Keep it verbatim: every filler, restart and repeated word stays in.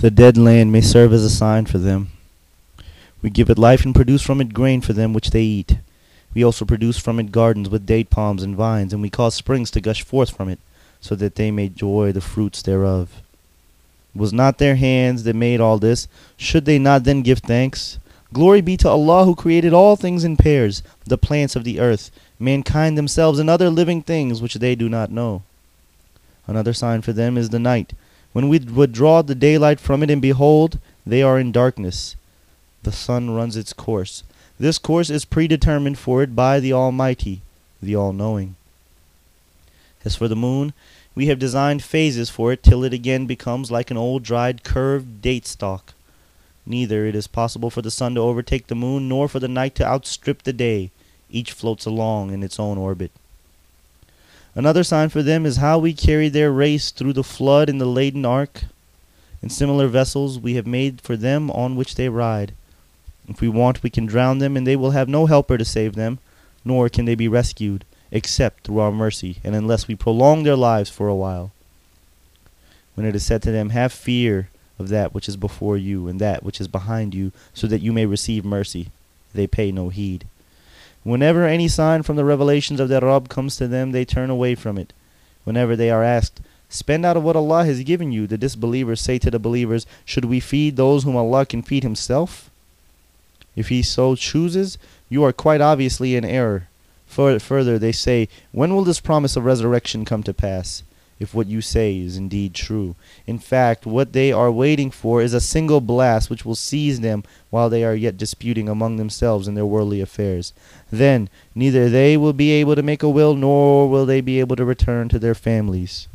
The dead land may serve as a sign for them. We give it life and produce from it grain for them which they eat. We also produce from it gardens with date palms and vines, and we cause springs to gush forth from it, so that they may enjoy the fruits thereof. Was not their hands that made all this? Should they not then give thanks? Glory be to Allah who created all things in pairs, the plants of the earth, mankind themselves, and other living things which they do not know. Another sign for them is the night, when we withdraw the daylight from it, and behold, they are in darkness. The sun runs its course. This course is predetermined for it by the Almighty, the All-Knowing. As for the moon, we have designed phases for it till it again becomes like an old dried curved date stalk. Neither it is possible for the sun to overtake the moon, nor for the night to outstrip the day. Each floats along in its own orbit. Another sign for them is how we carry their race through the flood in the laden ark. In similar vessels we have made for them on which they ride. If we want, we can drown them, and they will have no helper to save them, nor can they be rescued, except through our mercy, and unless we prolong their lives for a while. When it is said to them, have fear of that which is before you, and that which is behind you, so that you may receive mercy, they pay no heed. Whenever any sign from the revelations of their Rabb comes to them, they turn away from it. Whenever they are asked, spend out of what Allah has given you, the disbelievers say to the believers, should we feed those whom Allah can feed himself? If he so chooses, you are quite obviously in error. Further, they say, when will this promise of resurrection come to pass, if what you say is indeed true? In fact, what they are waiting for is a single blast which will seize them while they are yet disputing among themselves in their worldly affairs. Then neither they will be able to make a will, nor will they be able to return to their families.